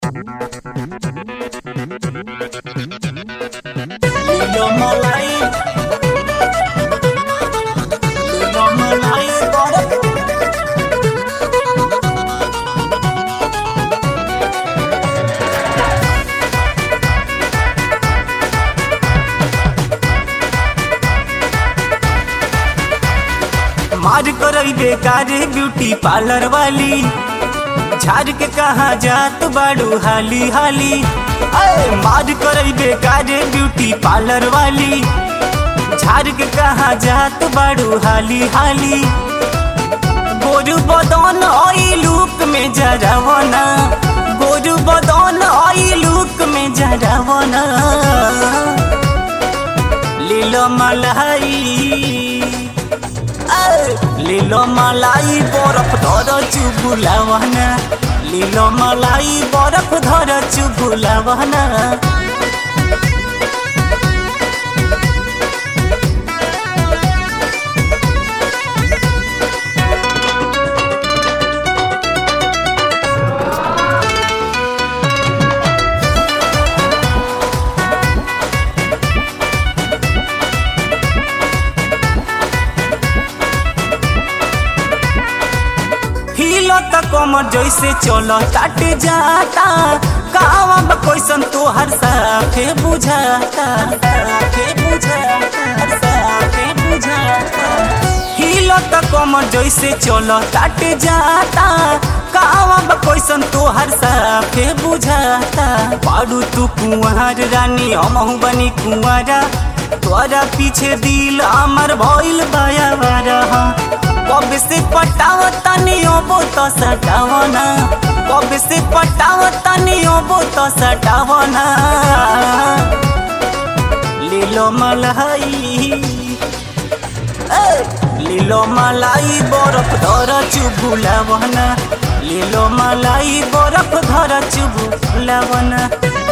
लीलो मलाई बरफ मार करई बेकार ब्यूटी पार्लर वाली झाड़ के कहाँ जात बाड़ू हाली हाली। मार करई बेकार ब्यूटी पार्लर वाली झाड़ के कहाँ जात बाड़ू हाली हाली। गोरु बदन आई लुक में जरावना, गोरु बदन आई लुक में जरावना। लीलो मलाई लीलो मलाई बरफ धर चुबुलावना, लीलो मलाई बरफ धर चुबुलावना। कमर जैसे चलो काट जाता गाँव में कैसन तोहर साफे बुझाता, हिलत कमर जैसे चलो काट जाता गाँव में कैसन तोहर साफे बुझाता। पारू तू कुंवर रानी हमहू बनी कुंवरा, तोरा पीछे दिल अमर भइल बायावारा। कब से पटावता नियोबो तो सटावना, कब से पटावता नियोबो तो सटावना। लीलो मलाई लीलो मलाई बरफ धर चुबुलावना, लीलो मलाई बरफ धर चुबुलावना।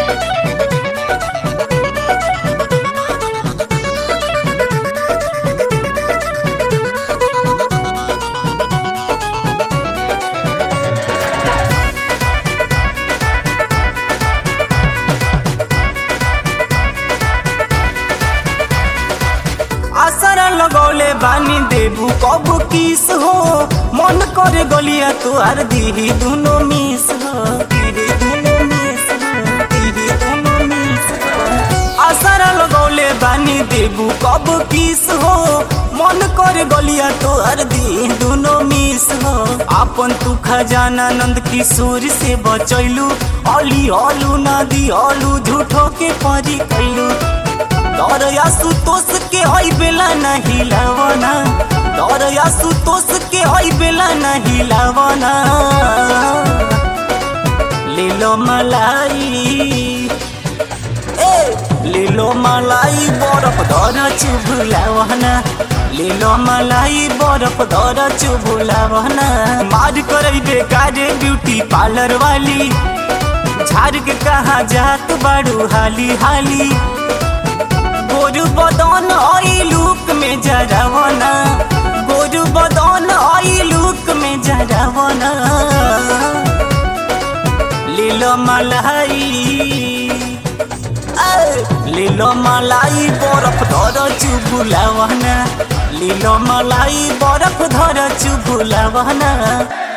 असरा लगौले बानी देबू कब किस हो, मन करे गलिया तुहार दीही दुनो मिस हो, असरा लगौले बानी देबू कब किस हो, मन करे गलिया तुहार दी दुनो मिस हो। आपन तू खजाना नंद किशोर से बचैलू, अली अलू नदी अलू झूठो के परी कैलू। दौरया सुतोष के हई बेला नहीं लावना, दौरया सुतोष के हई बेला नहीं लावना। लीलो मलाई लीलो मलाई बरफ धर चुबुलावना, लीलो मलाई बरफ धर चुबुलावना। मार करई बेकार ब्यूटी पार्लर वाली झाड़ के कहाँ जात बाड़ू हाली हाली। गोरु बदन आई लुक में जरावना, गोरु बदन आई लुक में जरावना। लीलो मलाई बरफ धर चुबुलावना, लीलो मलाई बरफ धर चुबुलावना।